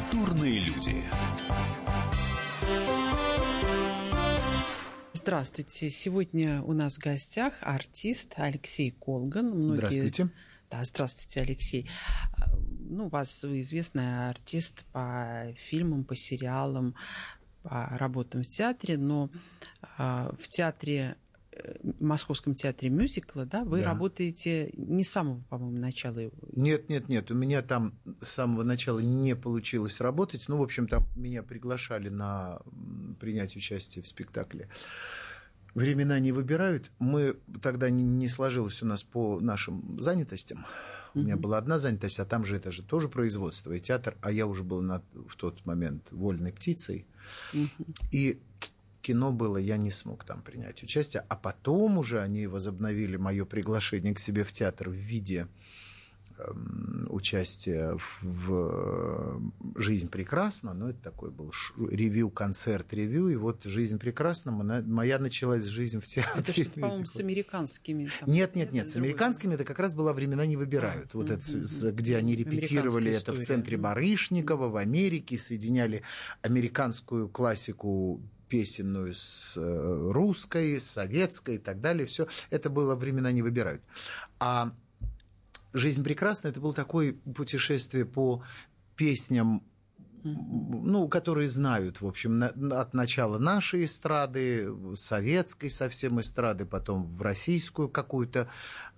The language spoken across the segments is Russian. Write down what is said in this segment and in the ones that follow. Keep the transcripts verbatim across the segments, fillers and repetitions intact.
Культурные люди. Здравствуйте. Сегодня у нас в гостях артист Алексей Колган. Многие... Здравствуйте. Да, здравствуйте, Алексей. Ну, у вас известный артист по фильмам, по сериалам, по работам в театре, но в театре, в Московском театре мюзикла, да, вы да. работаете не с самого, по-моему, начала. Нет, нет, нет, у меня там с самого начала не получилось работать. Ну, в общем, там меня приглашали на принять участие в спектакле. Времена не выбирают. Мы тогда не сложилось у нас по нашим занятостям. У меня была одна занятость, а там же это же тоже производство и театр, а я уже был на, в тот момент вольной птицей. И кино было, я не смог там принять участие. А потом уже они возобновили мое приглашение к себе в театр в виде э, участия в, в «Жизнь прекрасна». Ну, это такой был ревью, концерт-ревью. И вот «Жизнь прекрасна», моя началась жизнь в театре. Это что-то, по-моему, с американскими. Там, нет, нет, нет, с американскими это как раз было «Времена не выбирают». А, вот это, mm-hmm. где они репетировали это в центре Барышникова, в Америке, соединяли американскую классику песенную с русской, с советской и так далее. Все это было «Времена не выбирают». А «Жизнь прекрасна» — это было такое путешествие по песням, ну, которые знают, в общем, от начала нашей эстрады, советской совсем эстрады, потом в российскую какую-то,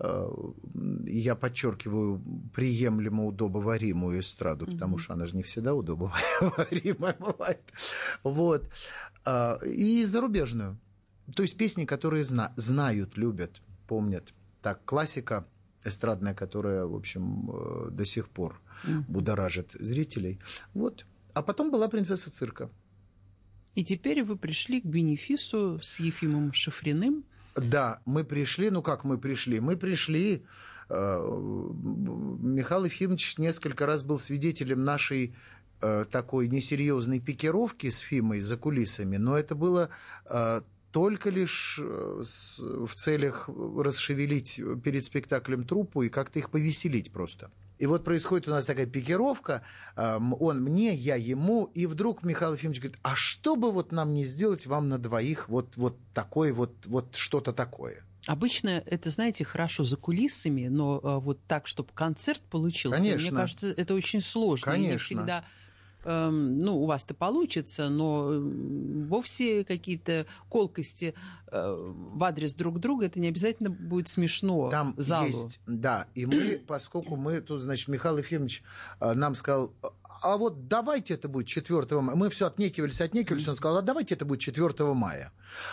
я подчеркиваю, приемлемо удобоваримую эстраду, mm-hmm. потому что она же не всегда удобоваримая бывает. Вот. И зарубежную. То есть песни, которые зна- знают, любят, помнят. Так, классика эстрадная, которая, в общем, до сих пор mm-hmm. будоражит зрителей. Вот. А потом была «Принцесса цирка». И теперь вы пришли к бенефису с Ефимом Шафриным. Да, мы пришли, ну как мы пришли? Мы пришли, э, Михаил Ефимович несколько раз был свидетелем нашей э, такой несерьезной пикировки с Фимой за кулисами, но это было э, только лишь с, в целях расшевелить перед спектаклем труппу и как-то их повеселить просто. И вот происходит у нас такая пикировка, он мне, я ему, и вдруг Михаил Ефимович говорит, а что бы вот нам не сделать вам на двоих вот, вот такое, вот, вот что-то такое? Обычно это, знаете, хорошо за кулисами, но вот так, чтобы концерт получился, Конечно. Мне кажется, это очень сложно. Конечно. И не всегда... Ну, у вас-то получится, но вовсе какие-то колкости в адрес друг друга, это не обязательно будет смешно там залу. Есть, да, и мы, поскольку мы тут, значит, Михаил Ефимович нам сказал, а вот давайте это будет четвёртого мая, мы все отнекивались, отнекивались, он сказал, а давайте это будет четвёртого мая.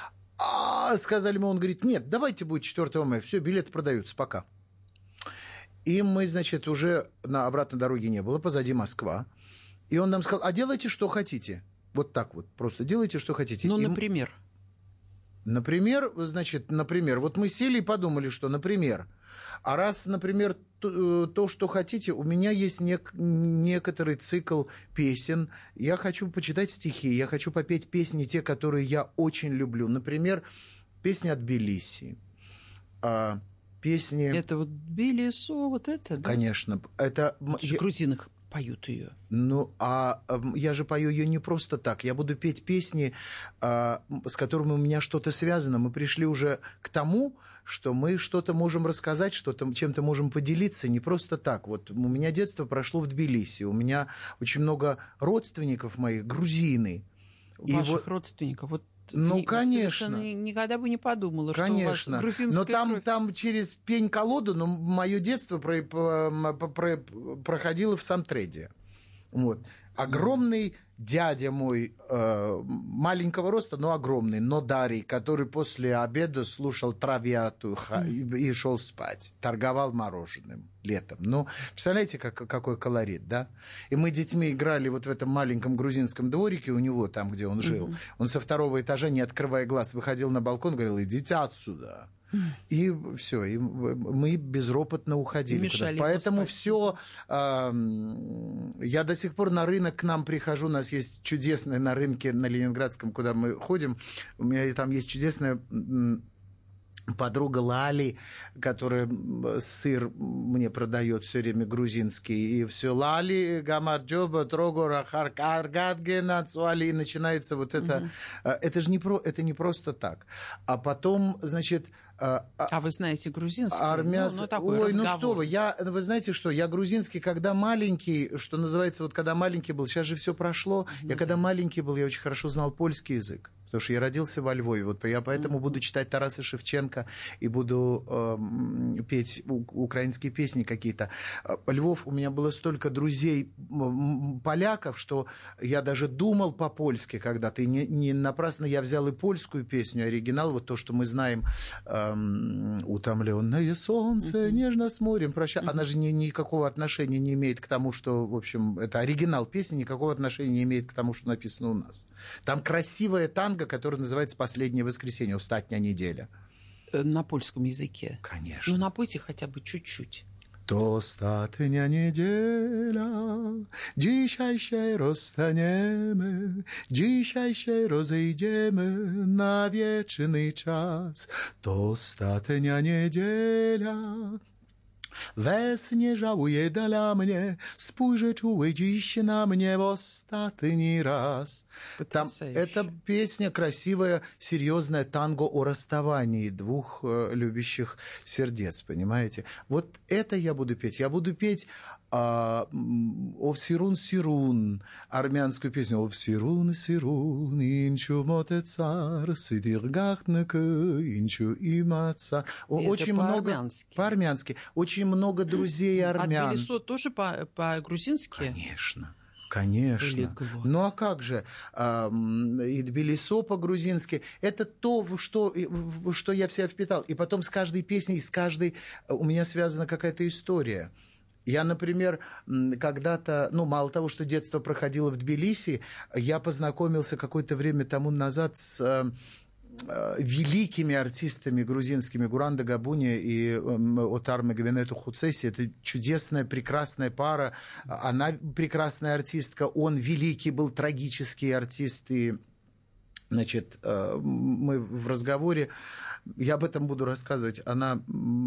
А сказали мы, он говорит, нет, давайте будет четвёртого мая, все, билеты продаются, пока. И мы, значит, уже на обратной дороге не было, позади Москва. И он нам сказал, а делайте, что хотите. Вот так вот, просто делайте, что хотите. Ну, и... например? Например, значит, например, вот мы сели и подумали, что, например, а раз, например, то, то что хотите, у меня есть нек- некоторый цикл песен, я хочу почитать стихи, я хочу попеть песни, те, которые я очень люблю. Например, песни от Тбилиси, а, песни... Это вот Тбилисо, вот это, да? Конечно. Это... это же грузины поют ее. Ну, а я же пою ее не просто так. Я буду петь песни, с которыми у меня что-то связано. Мы пришли уже к тому, что мы что-то можем рассказать, что-то, чем-то можем поделиться. Не просто так. Вот у меня детство прошло в Тбилиси. У меня очень много родственников моих, грузины. Ваших и вот... родственников? Вот. Ну, конечно. Никогда бы не подумала, конечно. что у вас грузинская но там, кровь. там через пень-колоду, но мое детство про, про, про, проходило в Самтреде. Вот. Огромный дядя мой, э, маленького роста, но огромный, Нодарий, который после обеда слушал травиату и, и шел спать, торговал мороженым летом. Ну, представляете, как, какой колорит, да? И мы детьми играли вот в этом маленьком грузинском дворике у него, там, где он жил. Mm-hmm. Он со второго этажа, не открывая глаз, выходил на балкон, говорил, идите отсюда. И все, и мы безропотно уходили. Поэтому все, э, я до сих пор на рынок к нам прихожу, у нас есть чудесное на рынке на Ленинградском, куда мы ходим, у меня там есть чудесное подруга Лали, которая сыр мне продает все время грузинский, и все Лали, Гамарджоба, Трогора, Харкаргадгена, Цуали, и начинается вот это. Mm-hmm. Это же не, про, это не просто так. А потом, значит... А, а вы знаете грузинский? Армян... Ну, ну, такой Ой, разговор. ну что вы, я, вы знаете что, я грузинский, когда маленький, что называется, вот когда маленький был, сейчас же все прошло, mm-hmm. я когда маленький был, я очень хорошо знал польский язык. Потому что я родился во Львове, вот я поэтому mm-hmm. буду читать Тараса Шевченко и буду э, петь украинские песни какие-то. Львов, у меня было столько друзей поляков, что я даже думал по-польски когда-то. И не, не напрасно я взял и польскую песню, оригинал, вот то, что мы знаем, э, «Утомленное солнце, mm-hmm. нежно с морем прощай». Mm-hmm. Она же ни, никакого отношения не имеет к тому, что, в общем, это оригинал песни, никакого отношения не имеет к тому, что написано у нас. Там красивая танго, который называется «Последнее воскресенье», «Остатня неделя». На польском языке? Конечно. Ну, напойте хотя бы чуть-чуть. To ostatnia niedziela, dzisiaj się rozstaniemy, dzisiaj się rozejdziemy na wieczny czas. To ostatnia niedziela, we śnie żałuję dla mnie, spójrz czuły dziś на мне в ostatni раз. Там, это песня красивая, серьезная танго о расставании двух э, любящих сердец, понимаете? Вот это я буду петь. Я буду петь а, «Овсирун-сирун», армянскую песню «Овсирун-сирун, инчу моте цар, сидиргахнек, инчу има цар». Очень много по-армянски. По-армянски. Очень много друзей армян. А Тбилисо тоже по- по-грузински? Конечно. Конечно. Ну а как же? И Тбилисо по-грузински. Это то, что, что я в себя впитал. И потом с каждой песней, с каждой у меня связана какая-то история. Я, например, когда-то, ну, мало того, что детство проходило в Тбилиси, я познакомился какое-то время тому назад с великими артистами грузинскими Гуранда Габуния и Отар Мегавенету Хуцеси. Это чудесная, прекрасная пара. Она прекрасная артистка, он великий был трагический артист. И, значит, мы в разговоре, я об этом буду рассказывать. Она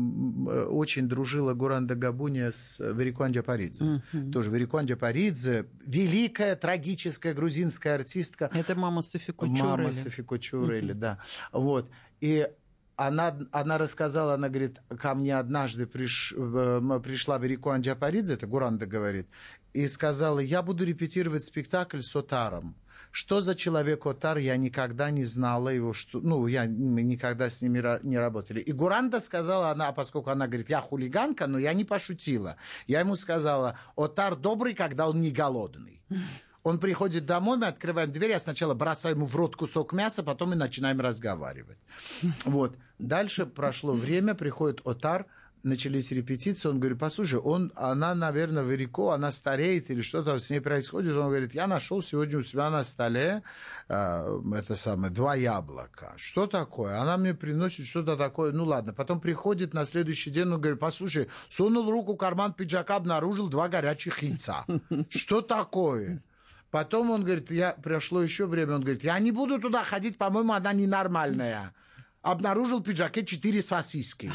очень дружила, Гуранда Габуния, с Верикуан Джапаридзе. Mm-hmm. Тоже Верикуан Джапаридзе, великая, трагическая грузинская артистка. Это мама Софико Чурели. Мама Софико Чурели, mm-hmm. да. Вот. И она, она рассказала, она говорит, ко мне однажды приш, пришла Верикуан Джапаридзе, это Гуранда говорит, и сказала, я буду репетировать спектакль с Отаром. Что за человек Отар, я никогда не знала его, что, ну, я, мы никогда с ними не работали. И Гуранда сказала, она, поскольку она говорит, я хулиганка, но я не пошутила. Я ему сказала, Отар добрый, когда он не голодный. Он приходит домой, мы открываем дверь, я сначала бросаю ему в рот кусок мяса, потом мы начинаем разговаривать. Вот. Дальше прошло время, приходит Отар, начались репетиции, он говорит, послушай, он, она, наверное, Верико, она стареет или что-то с ней происходит. Он говорит, я нашел сегодня у себя на столе э, это самое, два яблока. Что такое? Она мне приносит что-то такое. Ну ладно, потом приходит на следующий день, он говорит, послушай, сунул руку в карман пиджака, обнаружил два горячих яйца. Что такое? Потом он говорит, я, прошло еще время, он говорит, я не буду туда ходить, по-моему, она ненормальная. Обнаружил в пиджаке четыре сосиски.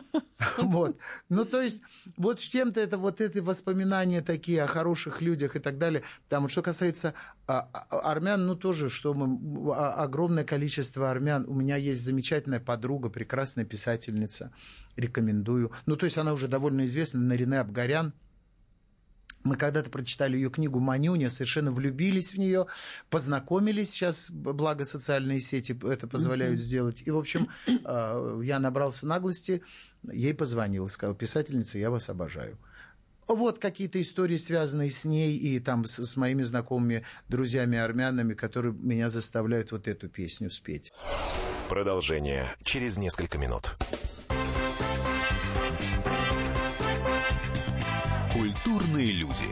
Вот. Ну, то есть, вот с чем-то это вот эти воспоминания такие о хороших людях и так далее. Там, что касается а, армян, ну, тоже, что мы, а, огромное количество армян. У меня есть замечательная подруга, прекрасная писательница, рекомендую. Ну, то есть, она уже довольно известна, Нарине Абгарян. Мы когда-то прочитали ее книгу «Манюня», совершенно влюбились в нее, познакомились, сейчас, благо социальные сети это позволяют mm-hmm. сделать. И, в общем, я набрался наглости, ей позвонил и сказал, писательница, я вас обожаю. Вот какие-то истории, связанные с ней и там с, с моими знакомыми друзьями-армянами, которые меня заставляют вот эту песню спеть. Продолжение через несколько минут. Культурные люди.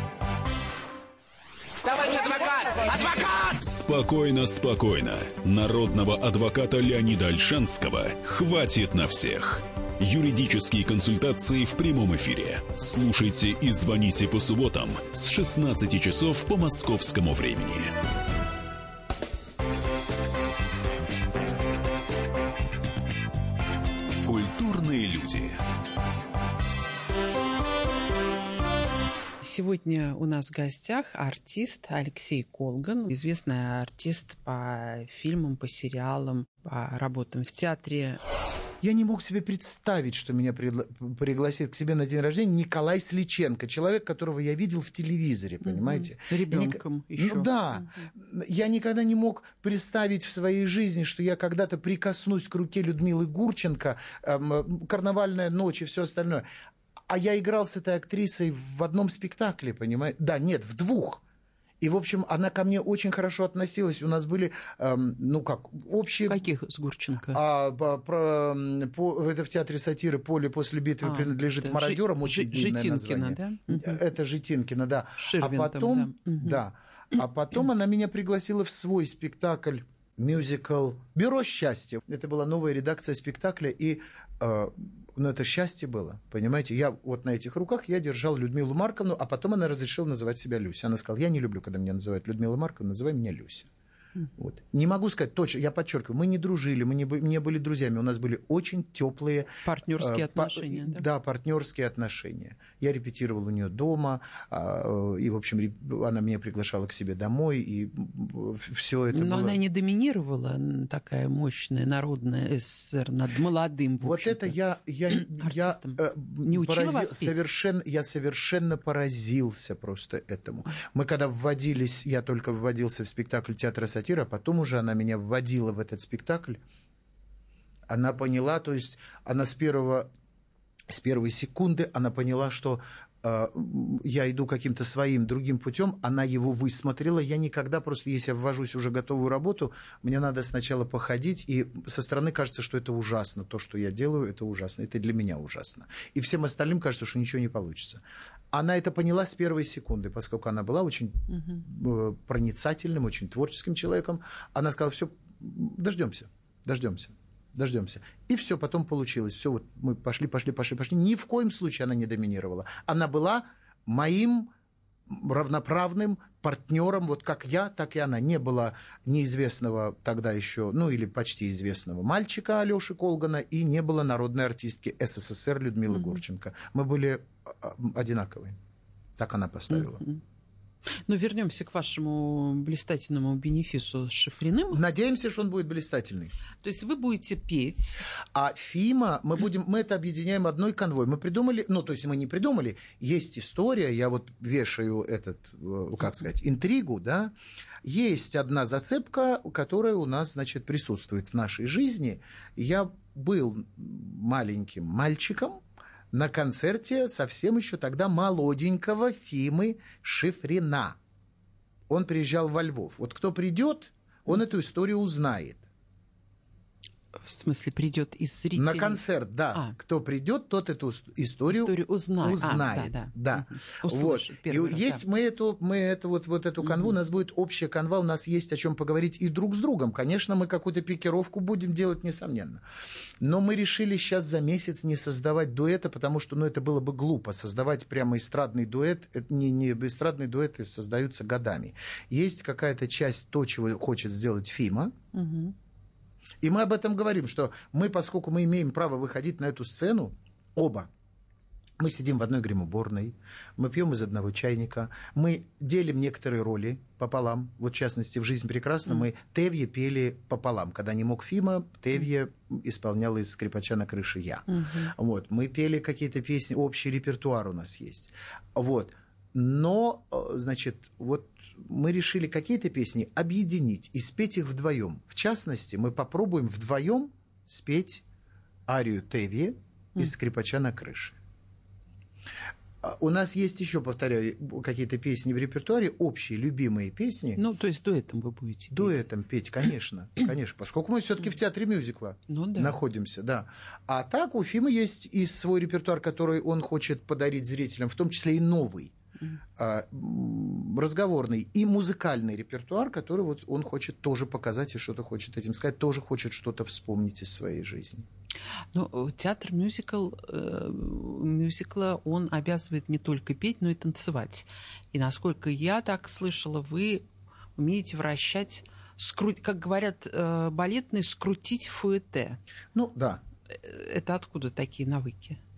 Товарищ адвокат! Адвокат! Спокойно, спокойно. Народного адвоката Леонида Ольшанского хватит на всех. Юридические консультации в прямом эфире. Слушайте и звоните по субботам с шестнадцати часов по московскому времени. Сегодня у нас в гостях артист Алексей Колган, известный артист по фильмам, по сериалам, по работам в театре. Я не мог себе представить, что меня пригла- пригласит к себе на день рождения Николай Сличенко, человек, которого я видел в телевизоре, понимаете? Mm-hmm. Ребенком ник- еще. Ну, да. Mm-hmm. Я никогда не мог представить в своей жизни, что я когда-то прикоснусь к руке Людмилы Гурченко, эм, «Карнавальная ночь» и все остальное. А я играл с этой актрисой в одном спектакле, понимаете? Да, нет, в двух. И, в общем, она ко мне очень хорошо относилась. У нас были, эм, ну как, общие... Каких с Гурченко? А, по, про, по, это в театре сатиры «Поле после битвы» а, принадлежит мародерам. Очень длинное Житинкина, название. Да? Это Житинкина, да. Ширвин а потом, там, да. да. А потом она меня пригласила в свой спектакль, мюзикл «Бюро счастья». Это была новая редакция спектакля, и... Э, Но это счастье было, понимаете? Я вот на этих руках я держал Людмилу Марковну, а потом она разрешила называть себя Люся. Она сказала, я не люблю, когда меня называют Людмила Марковна, называй меня Люся. Вот. Не могу сказать точно, я подчеркиваю, мы не дружили, мы не, не были друзьями, у нас были очень теплые партнерские э, отношения. По, да? да, партнерские отношения. Я репетировал у нее дома, э, и, в общем, она меня приглашала к себе домой, и все это Но было... она не доминировала, такая мощная народная СССР над молодым, в Вот это я, я, я, э, не учила поразил, вас петь? совершенно, я совершенно поразился просто этому. Мы когда вводились, я только вводился в спектакль театра сатиры, а потом уже она меня вводила в этот спектакль. Она поняла, то есть она с первого, с первой секунды она поняла, что э, я иду каким-то своим другим путем, она его высмотрела. Я никогда просто, если я ввожусь уже готовую работу, мне надо сначала походить, и со стороны кажется, что это ужасно. То, что я делаю, это ужасно. Это для меня ужасно. И всем остальным кажется, что ничего не получится. Она это поняла с первой секунды, поскольку она была очень uh-huh. проницательным, очень творческим человеком. Она сказала, все, дождемся, дождемся, дождемся. И все, потом получилось. Все, вот мы пошли, пошли, пошли, пошли. Ни в коем случае она не доминировала. Она была моим равноправным партнером, вот как я, так и она. Не было неизвестного тогда еще, ну или почти известного мальчика Алёши Колгана, и не было народной артистки СССР Людмилы uh-huh. Гурченко. Мы были одинаковые. Так она поставила. Uh-huh. Но вернемся к вашему блистательному бенефису с Шифриным. Надеемся, что он будет блистательный. То есть вы будете петь. А Фима, мы будем, мы это объединяем одной конвой. Мы придумали, ну, то есть мы не придумали, есть история, я вот вешаю этот, как сказать, интригу, да. Есть одна зацепка, которая у нас, значит, присутствует в нашей жизни. Я был маленьким мальчиком на концерте совсем еще тогда молоденького Фимы Шифрина. Он приезжал во Львов. Вот кто придет, он эту историю узнает. В смысле, придет из зрителей? На концерт, да. А. Кто придет, тот эту историю, историю узнает. узнает. А, да, да. да. Вот. И раз, есть да. мы эту, мы эту вот, вот эту канву, mm-hmm. у нас будет общая канва, у нас есть о чем поговорить и друг с другом. Конечно, мы какую-то пикировку будем делать, несомненно. Но мы решили сейчас за месяц не создавать дуэта, потому что, ну, это было бы глупо. Создавать прямо эстрадный дуэт, это не, не эстрадные дуэты создаются годами. Есть какая-то часть то, чего хочет сделать Фима. Mm-hmm. И мы об этом говорим, что мы, поскольку мы имеем право выходить на эту сцену, оба, мы сидим в одной гримуборной, мы пьем из одного чайника, мы делим некоторые роли пополам. Вот, в частности, в «Жизнь прекрасна» mm. мы Тевье пели пополам. Когда не мог Фима, Тевье mm. исполнял из «Скрипача на крыше» я. Mm-hmm. Вот. Мы пели какие-то песни, общий репертуар у нас есть. Вот. Но, значит, вот мы решили какие-то песни объединить и спеть их вдвоем. В частности, мы попробуем вдвоем спеть арию Тевье из «Скрипача на крыше». У нас есть еще, повторяю, какие-то песни в репертуаре, общие, любимые песни. Ну, то есть дуэтом вы будете петь? Дуэтом петь, конечно, конечно, поскольку мы все-таки в театре мюзикла ну, да. находимся, да. А так у Фимы есть и свой репертуар, который он хочет подарить зрителям, в том числе и новый. разговорный и музыкальный репертуар, который вот он хочет тоже показать и что-то хочет этим сказать, тоже хочет что-то вспомнить из своей жизни. Ну, театр мюзикл, э, мюзикла, он обязывает не только петь, но и танцевать. И насколько я так слышала, вы умеете вращать, скру- как говорят э, балетные, скрутить фуэте. Ну, да. Это откуда такие навыки?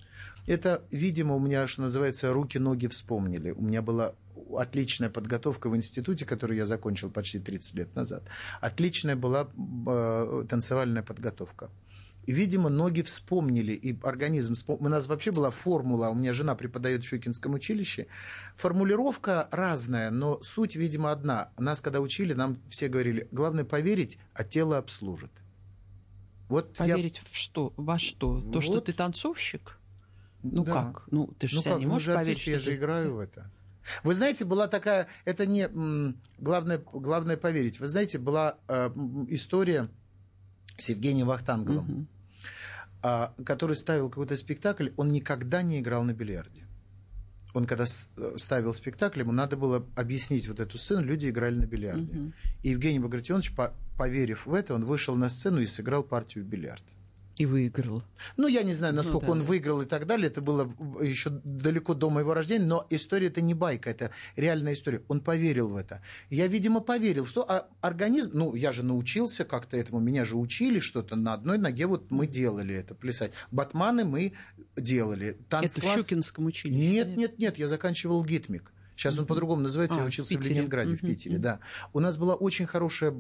Это, видимо, у меня, что называется, руки-ноги вспомнили. У меня была отличная подготовка в институте, который я закончил почти тридцать лет назад. Отличная была э, танцевальная подготовка. И, видимо, ноги вспомнили, и организм вспомнил. У нас вообще была формула, у меня жена преподает в Щукинском училище. Формулировка разная, но суть, видимо, одна. Нас, когда учили, нам все говорили, главное поверить, а тело обслужит. Вот поверить я... в что? Во что? То, вот. Что ты танцовщик? Ну да. как? Ну ты же ну себя как? не Ну, можешь же поверить, артист, что я ты... же играю в это. Вы знаете, была такая... Это не... Главное, главное поверить. Вы знаете, была э, история с Евгением Вахтанговым. Угу. Который ставил какой-то спектакль, он никогда не играл на бильярде. Он когда ставил спектакль, ему надо было объяснить вот эту сцену, люди играли на бильярде. Uh-huh. И Евгений Багратионович, поверив в это, он вышел на сцену и сыграл партию в бильярд. И выиграл. Ну, я не знаю, насколько ну, да, он да. выиграл и так далее. Это было еще далеко до моего рождения. Но история это не байка, это реальная история. Он поверил в это. Я, видимо, поверил в то, а организм... Ну, я же научился как-то этому. Меня же учили что-то. На одной ноге вот мы делали это, плясать. Батманы мы делали. Танцкласс... Это в Щукинском училище? Нет, нет, нет. Я заканчивал ГИТМИК. Сейчас он по-другому называется, а, я учился в, в Ленинграде, uh-huh. в Питере, uh-huh. да. У нас была очень хорошая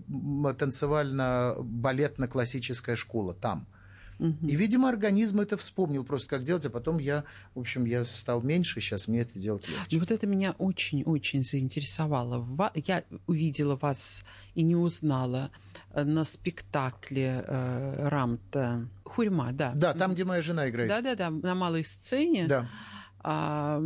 танцевально-балетно-классическая школа там. И, видимо, организм это вспомнил просто, как делать, а потом я, в общем, я стал меньше, сейчас мне это делать легче. И вот это меня очень-очень заинтересовало. Я увидела вас и не узнала на спектакле э, Рамта «Хурьма», да. Да, там, где моя жена играет. Да-да-да, на малой сцене. Да. А,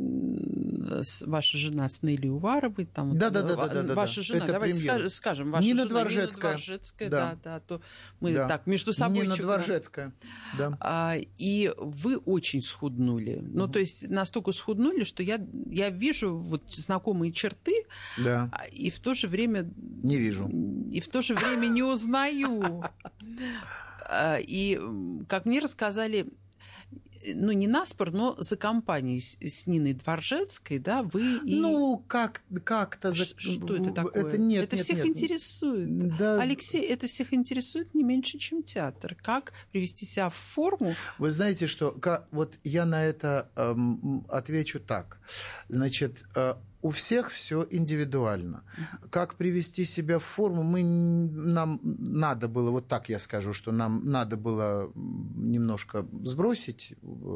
ваша жена с Нелли Уваровой, там, да, да, да, да, да, ваша да. жена, это давайте премьера. скажем, ваша Нина жена Дворжецкая. Нина Дворжецкая, да, да, да, то мы да. так между собой. Нина Дворжецкая, да. А, и вы очень схуднули, ну mm-hmm. то есть настолько схуднули, что я я вижу вот знакомые черты, да. и в то же время не вижу, и в то же время не узнаю. И как мне рассказали. Ну, не наспор, но за компанией с, с Ниной Дворжецкой, да, вы и... Ну, как, как-то... За... Что это такое? Это, нет, это нет, всех нет. интересует. Да. Алексей, это всех интересует не меньше, чем театр. Как привести себя в форму? Вы знаете, что... Как, вот я на это эм, отвечу так. Значит... Э, у всех все индивидуально. Как привести себя в форму, мы, нам надо было, вот так я скажу, что нам надо было немножко сбросить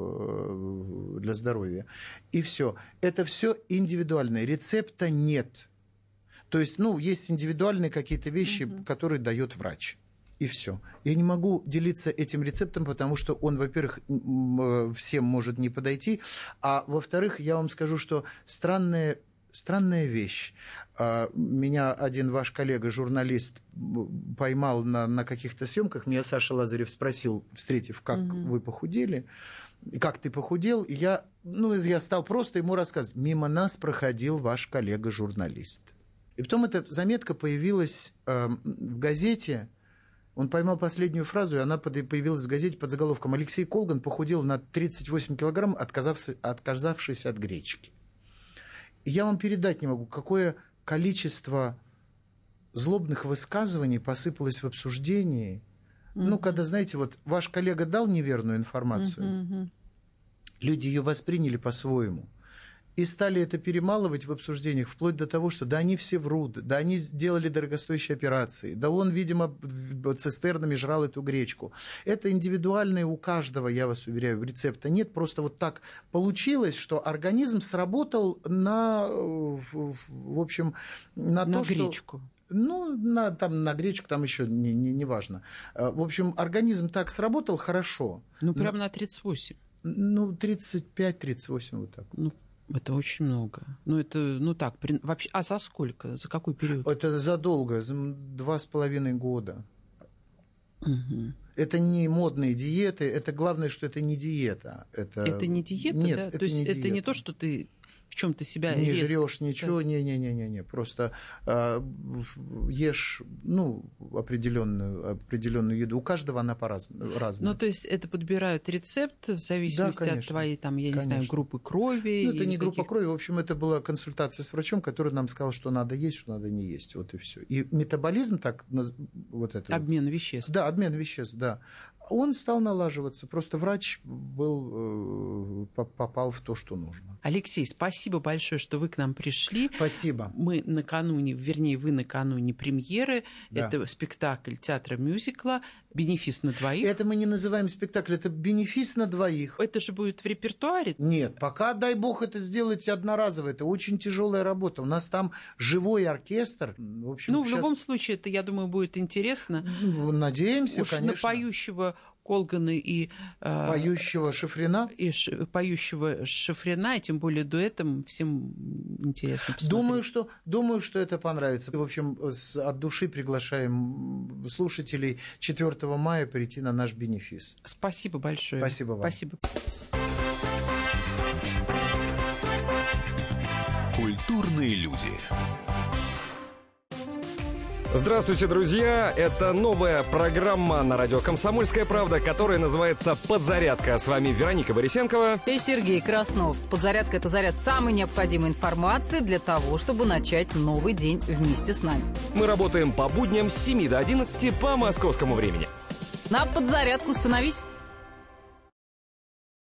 для здоровья, и все. Это все индивидуальное, рецепта нет. То есть, ну, есть индивидуальные какие-то вещи, uh-huh. которые дает врач. И все. Я не могу делиться этим рецептом, потому что он, во-первых, всем может не подойти, а во-вторых, я вам скажу, что странная, странная вещь. Меня один ваш коллега, журналист, поймал на, на каких-то съемках. Меня Саша Лазарев спросил, встретив, как угу. вы похудели, как ты похудел. И я, ну, я стал просто ему рассказывать. Мимо нас проходил ваш коллега-журналист. И потом эта заметка появилась э, в газете. Он поймал последнюю фразу, и она появилась в газете под заголовком «Алексей Колган похудел на тридцать восемь килограмм, отказавшись, отказавшись от гречки». И я вам передать не могу, какое количество злобных высказываний посыпалось в обсуждении. Mm-hmm. Ну, когда, знаете, вот ваш коллега дал неверную информацию, mm-hmm. люди ее восприняли по-своему. И стали это перемалывать в обсуждениях вплоть до того, что да они все врут, да они сделали дорогостоящие операции, да он, видимо, цистернами жрал эту гречку. Это индивидуальное у каждого, я вас уверяю, рецепта нет. Просто вот так получилось, что организм сработал на, в, в общем, на, на то, гречку. Что... Ну, на, там, на гречку, там еще не, не, не важно. В общем, организм так сработал хорошо. Ну, прямо на тридцать восемь. Ну, тридцать пять тридцать восемь, вот так. Ну, это очень много. Ну, это, ну так, при... вообще, а за сколько? За какой период? Это задолго, за два с половиной года. Угу. Это не модные диеты, это главное, что это не диета. Это, это не диета, Нет, да? это То есть не это диета. не то, что ты в чем-то себя не резко... жрешь ничего, да. не, не, не, не, не, просто э, ешь, ну, определенную, определенную еду. У каждого она по-разному. Ну, то есть это подбирают рецепт в зависимости да, от твоей, там, я конечно. не знаю, группы крови. Ну, это не группа крови, в общем, это была консультация с врачом, который нам сказал, что надо есть, что надо не есть, вот и все. И метаболизм так, вот это. Обмен веществ. Да, обмен веществ, да. Он стал налаживаться. Просто врач был, попал в то, что нужно. Алексей, спасибо большое, что вы к нам пришли. Спасибо. Мы накануне, вернее, вы накануне премьеры. Да. Это спектакль театра-мюзикла «Бенефис на двоих». Это мы не называем спектакль, это бенефис на двоих. Это же будет в репертуаре? Нет, пока, дай бог, это сделать одноразово. Это очень тяжелая работа. У нас там живой оркестр. В общем, ну, в сейчас... любом случае, это, я думаю, будет интересно. Надеемся, Уж конечно. на поющего Колгана и... Э, поющего Шафрина. И ш, поющего Шафрина, и тем более дуэтом, всем интересно посмотреть. Думаю, что, думаю, что это понравится. В общем, с, от души приглашаем слушателей четвёртого мая прийти на наш бенефис. Спасибо большое. Спасибо вам. Спасибо. Культурные люди. Здравствуйте, друзья! Это новая программа на радио «Комсомольская правда», которая называется «Подзарядка». С вами Вероника Борисенкова и Сергей Краснов. Подзарядка – это заряд самой необходимой информации для того, чтобы начать новый день вместе с нами. Мы работаем по будням с семи до одиннадцати по московскому времени. На подзарядку становись!